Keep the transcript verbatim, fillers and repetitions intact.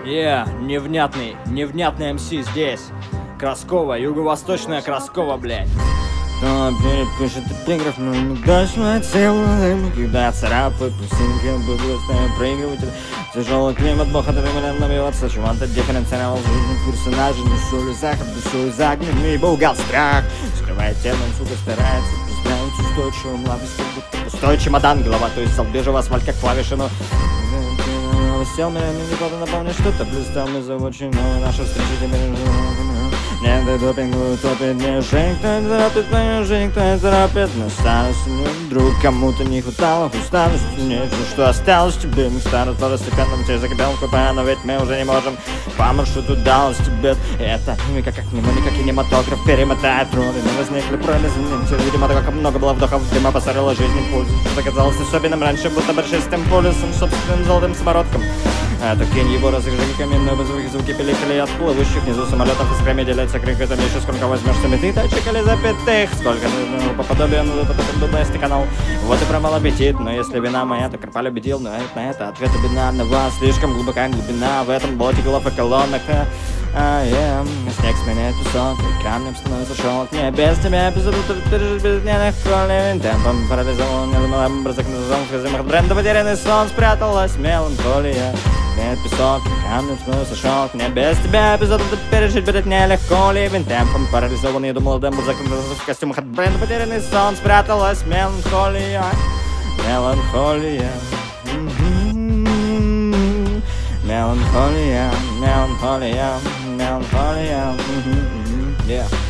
Я, yeah, невнятный, невнятный МС здесь. Краскова, юго-восточная Краскова, блядь. Но перепишет эпиграф, но неудачно целым. Когда царапает пластинки, быстрее проигрыватель. Тяжелый климат, бог от времени набиваться. Чего-то дифференцировал жизнь персонажа. Не солью сахар, да солью загнанный болгал страх. Скрывает тело, он, сука, старается представить устойчивым лапистым. Пустой чемодан, голова, то есть бежевый асфальт, как клавиши, но... Сел меня, мне не напомню, что-то блистал, мы заводчим, но наша встреча теперь... Нет, дай допинг, утопит мне жизнь, кто это торопит мою жизнь, кто это торопит на старость. Вдруг кому-то не хватало усталости, нет, что осталось тебе, мы старость второстепенно, мы тебе закипел в КП, но ведь мы уже не можем по маршруту далось тебе. Это мимика как мнемоника, кинематограф перемотает роли, но возникли пролезы, видимо, так как много было вдохов, дыма посорила жизнь импульс, что казалось особенным раньше, будто большистым полюсом, собственным золотым самородком. А то кинь его, разыграй каменные звуки, звуки пиликали от плывущих внизу самолетов из кроме делятся криками, еще сколько возьмешь сами тачек или запятых, сколько ну, по подобию, ну, потом дубайский канал. Вот и пропал аппетит, но если вина моя, то Карпаль убедил, но это, на это ответ бинарного, слишком глубокая глубина в этом болоте голов и колонок. А, yeah. Снег сменяет песок, и камнем становится шелк. Не без тебя эпизод пережить без дневных колей. Темпом парализовал, не думал об образах на зон. В хозяимых бренда потерянный сон, спряталась меланхолия. Нет песок, камнем становится шелк. Не без тебя эпизод пережить будет нелегко. Ливень темпом парализован, я думал об образах в костюмах от бренда потерянный сон, спряталась меланхолия. Меланхолия. Melancholia, melancholia, melancholia, mm-hmm, mm-hmm, yeah.